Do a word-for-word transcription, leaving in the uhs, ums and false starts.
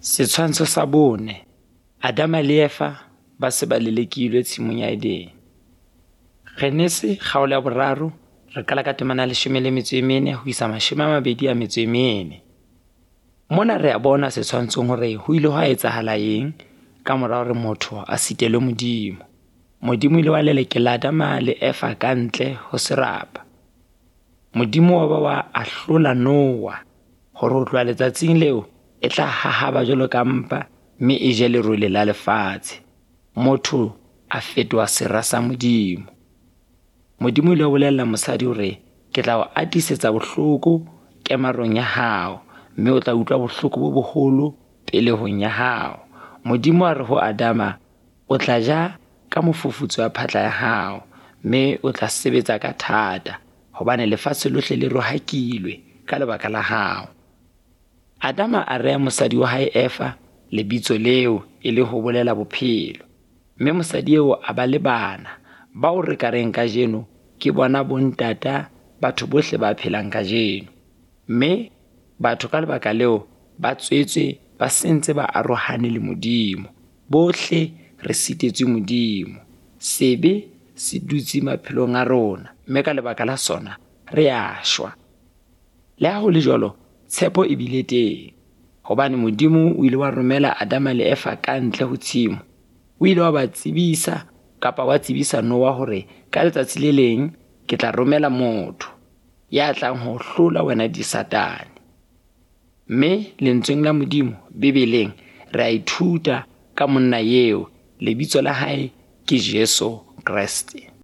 Setshwantsho sa bone. Adama le Eva ba se ba lelekilwe tshimong ya Edene. Genese kgaolo ya boraro re kala ka temana leshome le metso e mene ho isa mashome a mabedi a metso e mene. Mona re a bona setshwantshong hore ho ile ha etsahala eng ka mora hore motho a sitelwe Modimo. Modimo ile wa lelekela Adama le Eva ka ntle ho serapa. Modimo wa ba wa ahlola Noa hore ho tloha letsatsing leo e tla hahaba jwalo ka mpa mme e je lerole la lefatshe. Motho a fetoha sera sa Modimo. Modimo ile a bolella mosadi hore ke tla o atisetsa bohloko kemarong ya hao mme o tla utlwa bohloko bo boholo pelehong ya hao. Modimo a re ho Adama, o tla ja ka mofufutso wa phatla ya hao mme o tla sebetsa ka thata hobane lefatshe lohle le rohakilwe ka lebaka la hao. Adama a rea mosadi wa hae Eva lebitso leo e le ho bolela bophelo. Mme mosadi eo a ba le bana bao re ka reng kajeno ke bona bontata batho bohle ba phelang kajeno. Mme batho ka lebaka leo ba tswetswe ba sentse ba arohane le Modimo. Bohle re sitetswe Modimo. Sebe se dutse maphelong a rona mme ka lebaka la sona re a shwa. Le ha ho le jwalo tshepo e bile teng hobane Modimo o ile wa romela Adama le Eva ka ntle ho tshimo. O ile wa ba tsebisa kapa wa tsebisa Noa hore ka letsatsi le leng ke tla romela motho ya tlang ho hlola wena di Satane. Mme lentsweng la Modimo Bibeleng re a ithuta ka monna eo lebitso la hae ke Jesu Kriste.